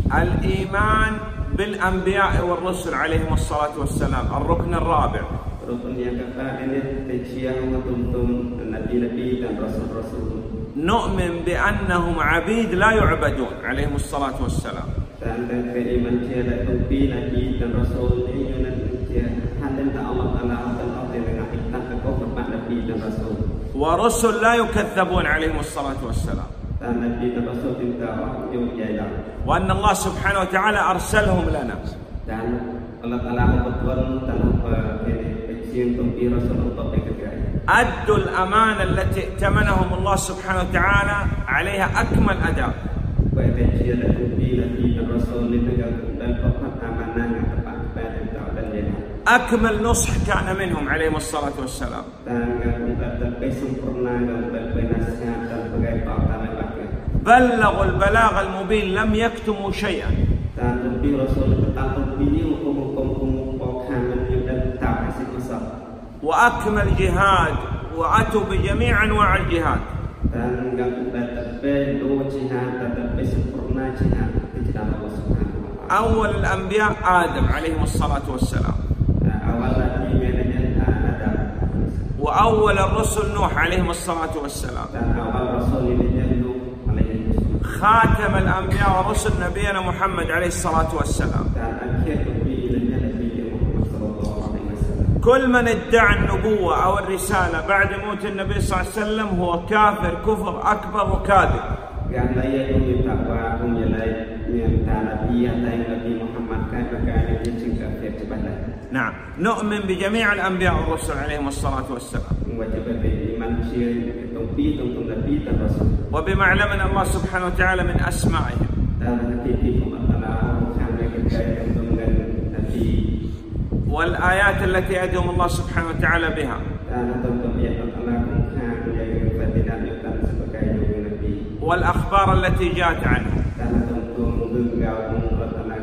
الإيمان بالأنبياء والرسل عليهم الصلاة والسلام، الركن الرابع. نؤمن بأنهم عبيد لا يعبدون عليهم الصلاة والسلام. ورسل لا يكذبون عليهم الصلاة والسلام. وأن الله سبحانه وتعالى أرسلهم لنا. أدوا الأمانة التي ائتمنهم الله سبحانه وتعالى عليها أكمل أداء. أكمل نصح كان منهم عليهم الصلاة والسلام. بلغوا البلاغ المبين، لم يكتموا شيئا. وأكمل جهاد، وأتوا بجميع أنواع الجهاد. أول الأنبياء آدم عليهم الصلاة والسلام، وأول الرسل نوح عليهم الصلاة والسلام. خاتم الأنبياء والرسل نبينا محمد عليه الصلاة والسلام. كل من ادعى النبوة أو الرسالة بعد موت النبي صلى الله عليه وسلم هو كافر كفر أكبر وكاذب. نعم، نؤمن بجميع الأنبياء والرسل عليهم الصلاة والسلام، وبما علمنا الله سبحانه وتعالى من أسمائهم، والآيات التي يدعوهم الله سبحانه وتعالى بها، والأخبار التي جاءت عنه.